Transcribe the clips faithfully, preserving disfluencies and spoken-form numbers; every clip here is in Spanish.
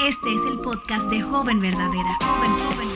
Este es el podcast de Joven Verdadera. Joven, joven.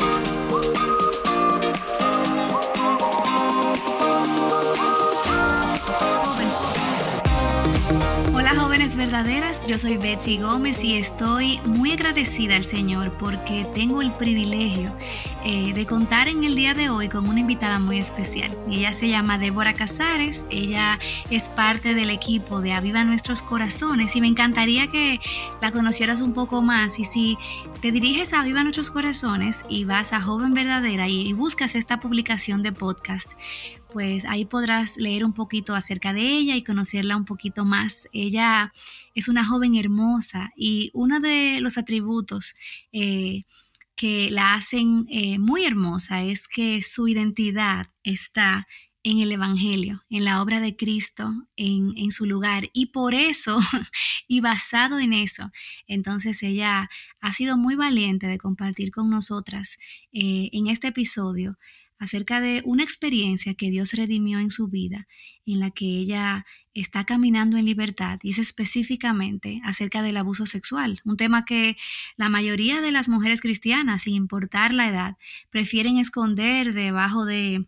Hola jóvenes verdaderas, yo soy Betsy Gómez y estoy muy agradecida al Señor porque tengo el privilegio eh, de contar en el día de hoy con una invitada muy especial. Ella se llama Débora Casares, ella es parte del equipo de Aviva Nuestros Corazones y me encantaría que la conocieras un poco más. Y si te diriges a Aviva Nuestros Corazones y vas a Joven Verdadera y, y buscas esta publicación de podcast, pues ahí podrás leer un poquito acerca de ella y conocerla un poquito más. Ella es una joven hermosa y uno de los atributos eh, que la hacen eh, muy hermosa es que su identidad está en el Evangelio, en la obra de Cristo, en, en su lugar. Y por eso, y basado en eso, entonces ella ha sido muy valiente de compartir con nosotras eh, en este episodio acerca de una experiencia que Dios redimió en su vida, en la que ella está caminando en libertad, y es específicamente acerca del abuso sexual, un tema que la mayoría de las mujeres cristianas, sin importar la edad, prefieren esconder debajo de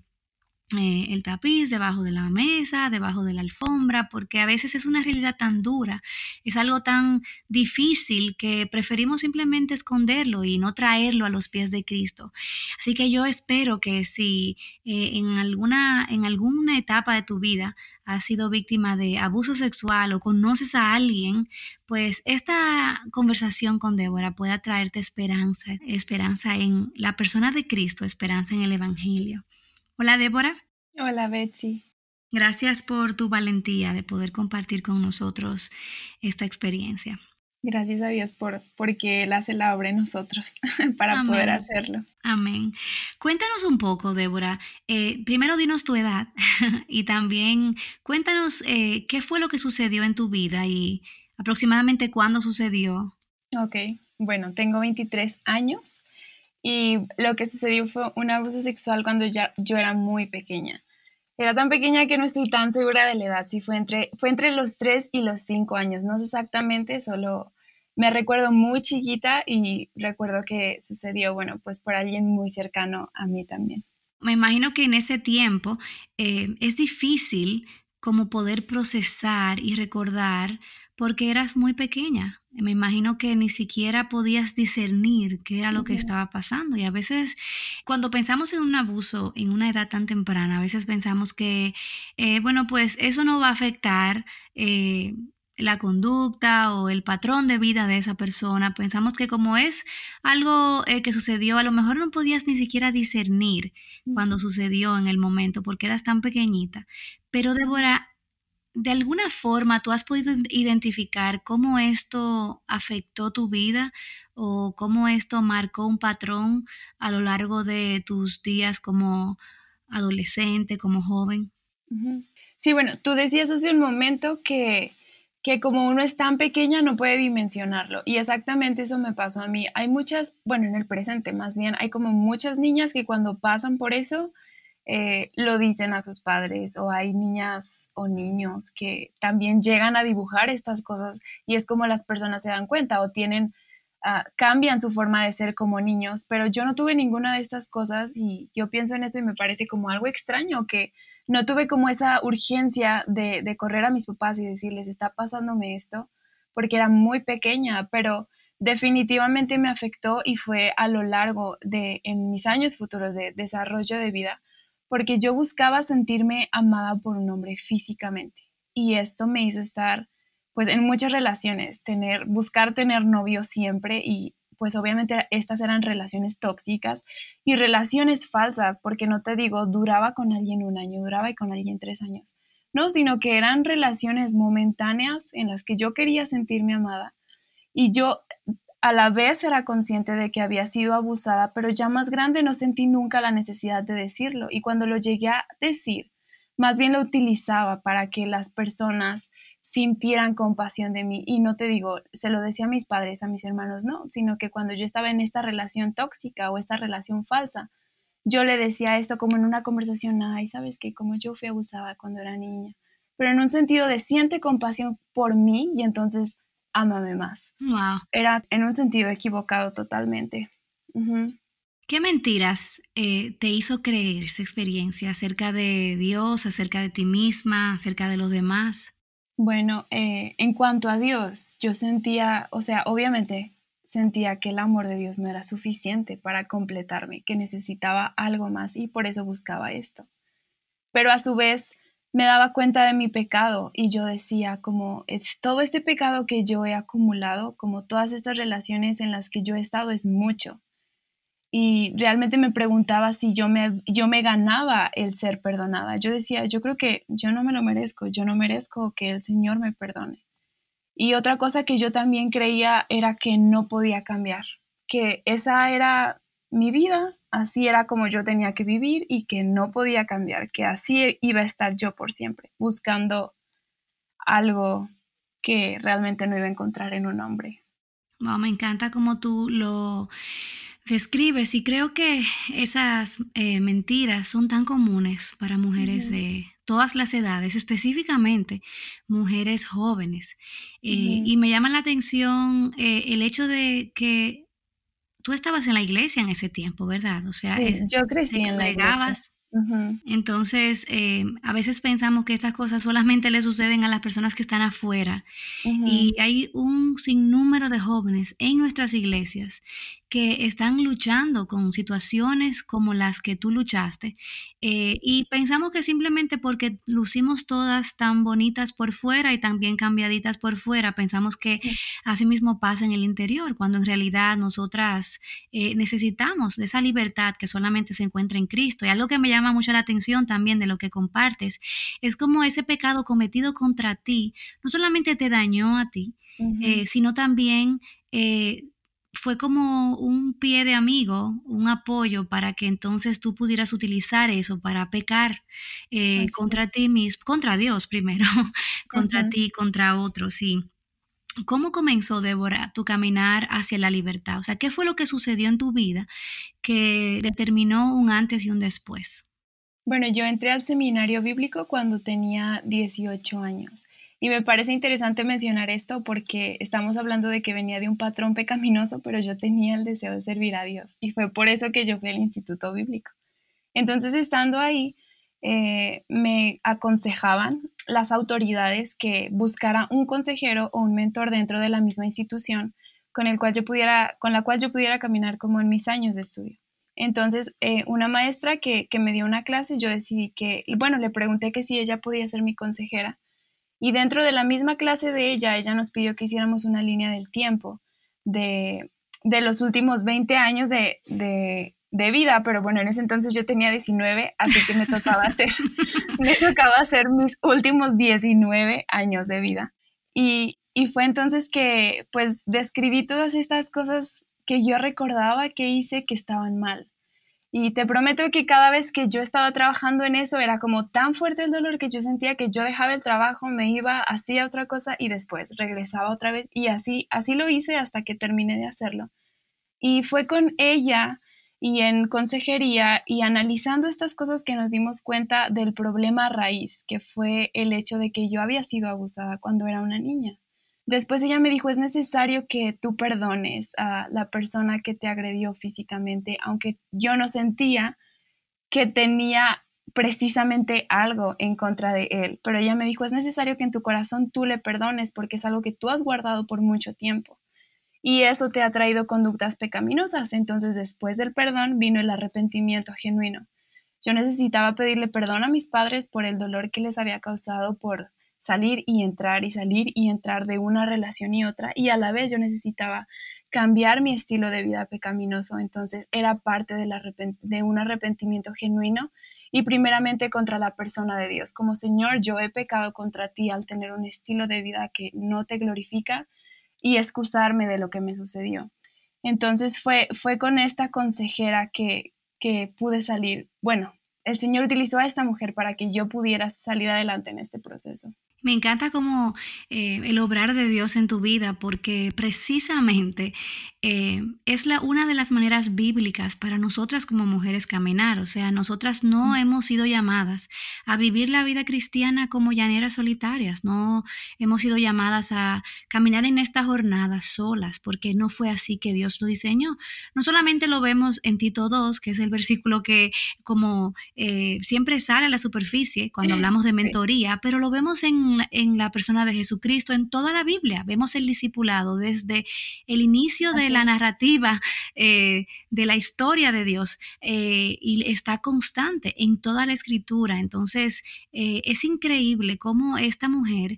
Eh, el tapiz, debajo de la mesa, debajo de la alfombra, porque a veces es una realidad tan dura, es algo tan difícil que preferimos simplemente esconderlo y no traerlo a los pies de Cristo. Así que yo espero que si eh, en alguna, en alguna etapa de tu vida has sido víctima de abuso sexual o conoces a alguien, pues esta conversación con Débora pueda traerte esperanza, esperanza en la persona de Cristo, esperanza en el Evangelio. Hola Débora. Hola Betsy. Gracias por tu valentía de poder compartir con nosotros esta experiencia. Gracias a Dios por porque Él hace la obra en nosotros para Amén. poder hacerlo. Amén. Cuéntanos un poco, Débora. Eh, primero dinos tu edad y también cuéntanos eh, qué fue lo que sucedió en tu vida y aproximadamente cuándo sucedió. Ok, bueno, tengo veintitrés años. Y lo que sucedió fue un abuso sexual cuando ya, yo era muy pequeña. Era tan pequeña que no estoy tan segura de la edad. Sí, fue entre, fue entre los tres y los cinco años. No sé exactamente, solo me recuerdo muy chiquita y recuerdo que sucedió, bueno, pues por alguien muy cercano a mí también. Me imagino que en ese tiempo eh, es difícil como poder procesar y recordar porque eras muy pequeña. Me imagino que ni siquiera podías discernir qué era lo que estaba pasando. Y a veces cuando pensamos en un abuso en una edad tan temprana, a veces pensamos que, eh, bueno, pues eso no va a afectar eh, la conducta o el patrón de vida de esa persona. Pensamos que como es algo eh, que sucedió, a lo mejor no podías ni siquiera discernir cuando sucedió en el momento porque eras tan pequeñita. Pero Débora, ¿de alguna forma tú has podido identificar cómo esto afectó tu vida o cómo esto marcó un patrón a lo largo de tus días como adolescente, como joven? Uh-huh. Sí, bueno, tú decías hace un momento que, que como uno es tan pequeña no puede dimensionarlo, y exactamente eso me pasó a mí. Hay muchas, bueno, en el presente más bien, hay como muchas niñas que cuando pasan por eso Eh, lo dicen a sus padres, o hay niñas o niños que también llegan a dibujar estas cosas y es como las personas se dan cuenta o tienen, uh, cambian su forma de ser como niños, pero yo no tuve ninguna de estas cosas y yo pienso en eso y me parece como algo extraño que no tuve como esa urgencia de, de correr a mis papás y decirles está pasándome esto porque era muy pequeña, pero definitivamente me afectó y fue a lo largo de en mis años futuros de desarrollo de vida, porque yo buscaba sentirme amada por un hombre físicamente y esto me hizo estar pues en muchas relaciones, tener, buscar tener novio siempre y pues obviamente estas eran relaciones tóxicas y relaciones falsas, porque no te digo duraba con alguien un año, duraba con alguien tres años, no, sino que eran relaciones momentáneas en las que yo quería sentirme amada y yo a la vez era consciente de que había sido abusada, pero ya más grande no sentí nunca la necesidad de decirlo. Y cuando lo llegué a decir, más bien lo utilizaba para que las personas sintieran compasión de mí. Y no te digo, se lo decía a mis padres, a mis hermanos, no, sino que cuando yo estaba en esta relación tóxica o esta relación falsa, yo le decía esto como en una conversación, ay, ¿sabes qué? Como yo fui abusada cuando era niña. Pero en un sentido de siente compasión por mí y entonces ámame más. Wow. Era en un sentido equivocado totalmente. Uh-huh. ¿Qué mentiras eh, te hizo creer esa experiencia acerca de Dios, acerca de ti misma, acerca de los demás? Bueno, eh, en cuanto a Dios, yo sentía, o sea, obviamente sentía que el amor de Dios no era suficiente para completarme, que necesitaba algo más y por eso buscaba esto. Pero a su vez me daba cuenta de mi pecado y yo decía como es todo este pecado que yo he acumulado, como todas estas relaciones en las que yo he estado es mucho. Y realmente me preguntaba si yo me, yo me ganaba el ser perdonada. Yo decía, yo creo que yo no me lo merezco, yo no merezco que el Señor me perdone. Y otra cosa que yo también creía era que no podía cambiar, que esa era mi vida, así era como yo tenía que vivir y que no podía cambiar, que así iba a estar yo por siempre, buscando algo que realmente no iba a encontrar en un hombre. Wow, me encanta cómo tú lo describes y creo que esas eh, mentiras son tan comunes para mujeres Uh-huh. de todas las edades, específicamente mujeres jóvenes. Eh, Uh-huh. y me llama la atención eh, el hecho de que tú estabas en la iglesia en ese tiempo, ¿verdad? O sea, Sí, es- yo te crecí en la iglesia. congregabas. Uh-huh. Entonces, eh, a veces pensamos que estas cosas solamente le suceden a las personas que están afuera Uh-huh. y hay un sinnúmero de jóvenes en nuestras iglesias que están luchando con situaciones como las que tú luchaste eh, y pensamos que simplemente porque lucimos todas tan bonitas por fuera y tan bien cambiaditas por fuera, pensamos que así mismo pasa en el interior, cuando en realidad nosotras eh, necesitamos de esa libertad que solamente se encuentra en Cristo. Y algo que me llama mucho la atención también de lo que compartes es como ese pecado cometido contra ti no solamente te dañó a ti, Uh-huh. eh, sino también eh, fue como un pie de amigo, un apoyo para que entonces tú pudieras utilizar eso para pecar eh, Así contra es. ti mismo, contra Dios primero, contra Uh-huh. ti, contra otros, sí. ¿Cómo comenzó, Débora, tu caminar hacia la libertad? O sea, ¿qué fue lo que sucedió en tu vida que determinó un antes y un después? Bueno, yo entré al seminario bíblico cuando tenía dieciocho años y me parece interesante mencionar esto porque estamos hablando de que venía de un patrón pecaminoso, pero yo tenía el deseo de servir a Dios y fue por eso que yo fui al instituto bíblico. Entonces, estando ahí, eh, me aconsejaban las autoridades que buscara un consejero o un mentor dentro de la misma institución con el cual yo pudiera, con la cual yo pudiera caminar como en mis años de estudio. Entonces, eh, una maestra que, que me dio una clase, yo decidí que, bueno, le pregunté que si ella podía ser mi consejera. Y dentro de la misma clase de ella, ella nos pidió que hiciéramos una línea del tiempo de, de los últimos veinte años de, de, de vida, pero bueno, en ese entonces yo tenía diecinueve, así que me tocaba hacer, me tocaba hacer mis últimos diecinueve años de vida. Y, y fue entonces que pues describí todas estas cosas que yo recordaba que hice que estaban mal. Y te prometo que cada vez que yo estaba trabajando en eso era como tan fuerte el dolor que yo sentía que yo dejaba el trabajo, me iba, hacía otra cosa y después regresaba otra vez y así, así lo hice hasta que terminé de hacerlo. Y fue con ella y en consejería y analizando estas cosas que nos dimos cuenta del problema raíz, que fue el hecho de que yo había sido abusada cuando era una niña. Después ella me dijo, es necesario que tú perdones a la persona que te agredió físicamente, aunque yo no sentía que tenía precisamente algo en contra de él. Pero ella me dijo, es necesario que en tu corazón tú le perdones porque es algo que tú has guardado por mucho tiempo. Y eso te ha traído conductas pecaminosas. Entonces, después del perdón vino el arrepentimiento genuino. Yo necesitaba pedirle perdón a mis padres por el dolor que les había causado por salir y entrar y salir y entrar de una relación y otra, y a la vez yo necesitaba cambiar mi estilo de vida pecaminoso. Entonces era parte del arrepent- de un arrepentimiento genuino y primeramente contra la persona de Dios. Como Señor, yo he pecado contra ti al tener un estilo de vida que no te glorifica y excusarme de lo que me sucedió. Entonces fue, fue con esta consejera que, que pude salir. Bueno, el Señor utilizó a esta mujer para que yo pudiera salir adelante en este proceso. Me encanta como eh, el obrar de Dios en tu vida, porque precisamente eh, es la, una de las maneras bíblicas para nosotras como mujeres caminar. O sea, nosotras no hemos sido llamadas a vivir la vida cristiana como llaneras solitarias, no hemos sido llamadas a caminar en esta jornada solas, porque no fue así que Dios lo diseñó. No solamente lo vemos en Tito dos, que es el versículo que como eh, siempre sale a la superficie cuando hablamos de Sí, mentoría, pero lo vemos en, en la persona de Jesucristo, en toda la Biblia. Vemos el discipulado desde el inicio de así la es. narrativa eh, de la historia de Dios eh, y está constante en toda la escritura. Entonces, eh, es increíble cómo esta mujer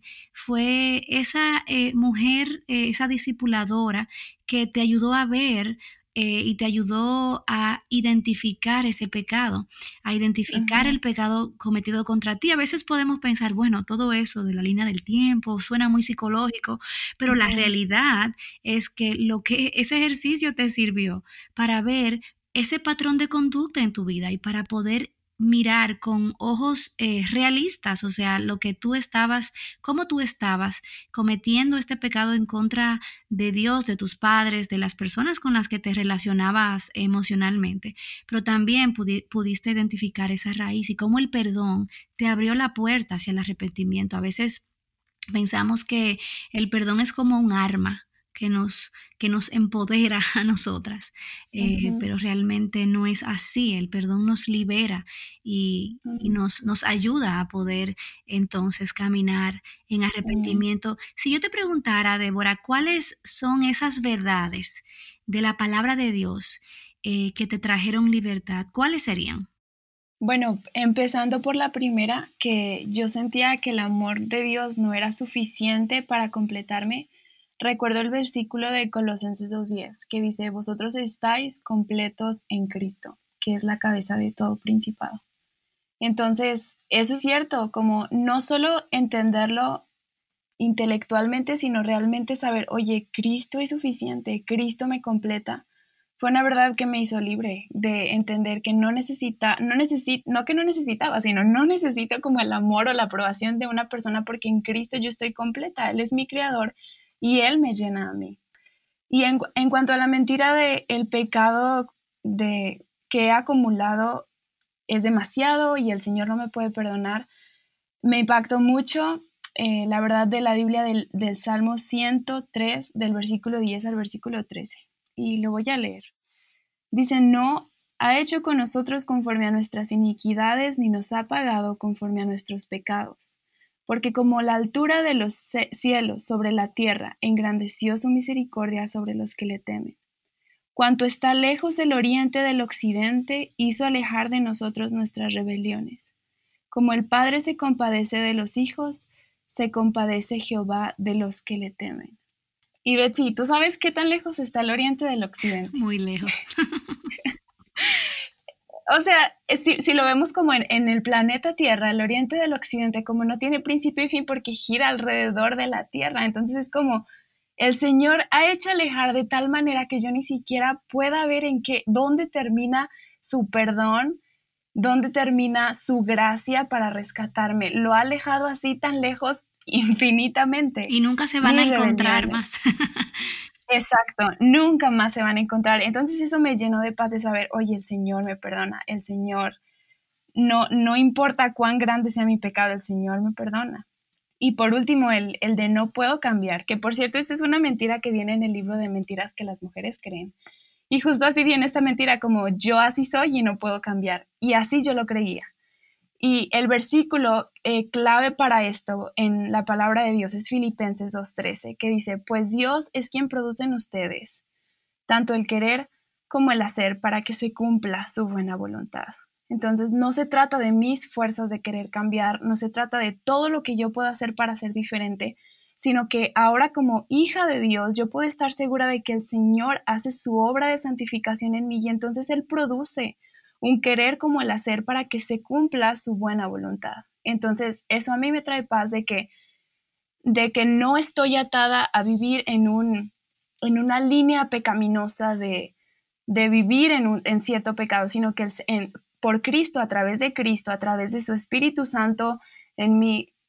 fue esa eh, mujer, eh, esa discipuladora que te ayudó a ver eh, y te ayudó a identificar ese pecado, a identificar Ujú, el pecado cometido contra ti. A veces podemos pensar, bueno, todo eso de la línea del tiempo suena muy psicológico, pero la ujú. realidad es que lo que ese ejercicio te sirvió para ver ese patrón de conducta en tu vida y para poder mirar con ojos eh, realistas, o sea, lo que tú estabas, cómo tú estabas cometiendo este pecado en contra de Dios, de tus padres, de las personas con las que te relacionabas emocionalmente, pero también pudi- pudiste identificar esa raíz y cómo el perdón te abrió la puerta hacia el arrepentimiento. A veces pensamos que el perdón es como un arma que nos, que nos empodera a nosotras, eh, Ujú, pero realmente no es así. El perdón nos libera y, y ujú, nos, nos ayuda a poder entonces caminar en ujú. arrepentimiento. Si yo te preguntara, Débora, ¿cuáles son esas verdades de la palabra de Dios eh, que te trajeron libertad? ¿Cuáles serían? Bueno, empezando por la primera, que yo sentía que el amor de Dios no era suficiente para completarme. Recuerdo el versículo de Colosenses dos diez, que dice: vosotros estáis completos en Cristo, que es la cabeza de todo principado. Entonces, eso es cierto, como no solo entenderlo intelectualmente, sino realmente saber, oye, Cristo es suficiente, Cristo me completa. Fue una verdad que me hizo libre de entender que no necesita, no necesito, no que no necesitaba, sino no necesito como el amor o la aprobación de una persona, porque en Cristo yo estoy completa, Él es mi creador y Él me llena a mí. Y en, en cuanto a la mentira de el pecado de que he acumulado es demasiado y el Señor no me puede perdonar, me impactó mucho eh, la verdad de la Biblia del, del Salmo ciento tres, del versículo diez al versículo trece. Y lo voy a leer. Dice: no ha hecho con nosotros conforme a nuestras iniquidades, ni nos ha pagado conforme a nuestros pecados. Porque como la altura de los cielos sobre la tierra, engrandeció su misericordia sobre los que le temen. Cuanto está lejos del oriente del occidente, hizo alejar de nosotros nuestras rebeliones. Como el Padre se compadece de los hijos, se compadece Jehová de los que le temen. Y Betsy, ¿tú sabes qué tan lejos está el oriente del occidente? Muy lejos. O sea, si, si lo vemos como en, en el planeta Tierra, el oriente del occidente, como no tiene principio y fin porque gira alrededor de la Tierra, entonces es como el Señor ha hecho alejar de tal manera que yo ni siquiera pueda ver en qué, dónde termina su perdón, dónde termina su gracia para rescatarme. Lo ha alejado así tan lejos infinitamente. Y nunca se van a Mis encontrar rebeliones. más. Exacto, nunca más se van a encontrar. Entonces eso me llenó de paz de saber, oye, el Señor me perdona, el Señor, no, no importa cuán grande sea mi pecado, el Señor me perdona. Y por último, el, el de no puedo cambiar, que por cierto, esta es una mentira que viene en el libro de mentiras que las mujeres creen. Y justo así viene esta mentira como yo así soy y no puedo cambiar. Y así yo lo creía. Y el versículo eh, clave para esto en la palabra de Dios es Filipenses dos trece, que dice: pues Dios es quien produce en ustedes tanto el querer como el hacer para que se cumpla su buena voluntad. Entonces no se trata de mis fuerzas de querer cambiar, no se trata de todo lo que yo pueda hacer para ser diferente, sino que ahora como hija de Dios yo puedo estar segura de que el Señor hace su obra de santificación en mí y entonces Él produce un querer como el hacer para que se cumpla su buena voluntad. Entonces eso a mí me trae paz de que, de que no estoy atada a vivir en, un, en una línea pecaminosa de, de vivir en, un, en cierto pecado, sino que el, en, por Cristo, a través de Cristo, a través de su Espíritu Santo en mí,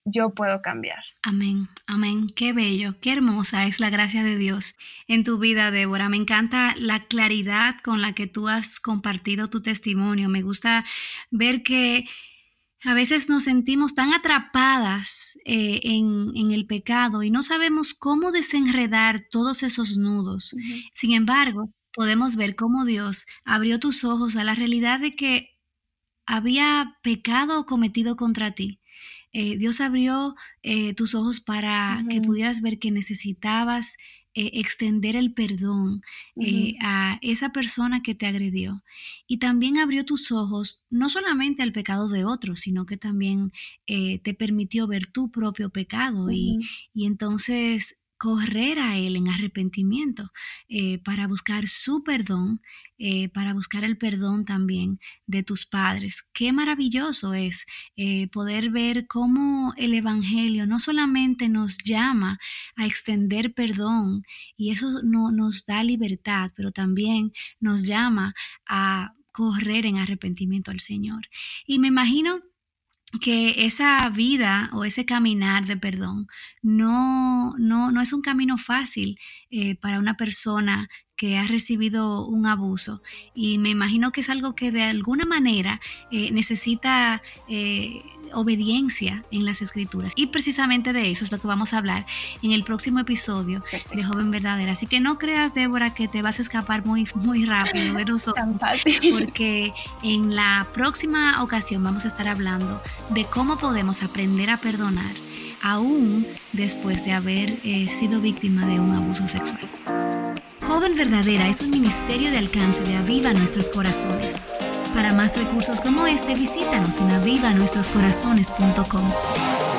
yo puedo cambiar. Amén, amén. Qué bello, qué hermosa es la gracia de Dios en tu vida, Débora. Me encanta la claridad con la que tú has compartido tu testimonio. Me gusta ver que a veces nos sentimos tan atrapadas eh, en, en el pecado y no sabemos cómo desenredar todos esos nudos. Uh-huh. Sin embargo, podemos ver cómo Dios abrió tus ojos a la realidad de que había pecado cometido contra ti. Eh, Dios abrió eh, tus ojos para uh-huh. que pudieras ver que necesitabas eh, extender el perdón eh, uh-huh. a esa persona que te agredió. Y también abrió tus ojos no solamente al pecado de otros, sino que también eh, te permitió ver tu propio pecado uh-huh. y, y entonces correr a Él en arrepentimiento eh, para buscar su perdón, eh, para buscar el perdón también de tus padres. Qué maravilloso es eh, poder ver cómo el Evangelio no solamente nos llama a extender perdón y eso no, nos da libertad, pero también nos llama a correr en arrepentimiento al Señor. Y me imagino que esa vida o ese caminar de perdón no, no, no es un camino fácil eh, para una persona que ha recibido un abuso, y me imagino que es algo que de alguna manera eh, necesita eh, obediencia en las Escrituras, y precisamente de eso es lo que vamos a hablar en el próximo episodio de Joven Verdadera. Así que no creas, Débora, que te vas a escapar muy, muy rápido de nosotros, tan fácil, porque en la próxima ocasión vamos a estar hablando de cómo podemos aprender a perdonar aún después de haber eh, sido víctima de un abuso sexual. Joven Verdadera es un ministerio de alcance de Aviva Nuestros Corazones. Para más recursos como este, visítanos en aviva nuestros corazones punto com.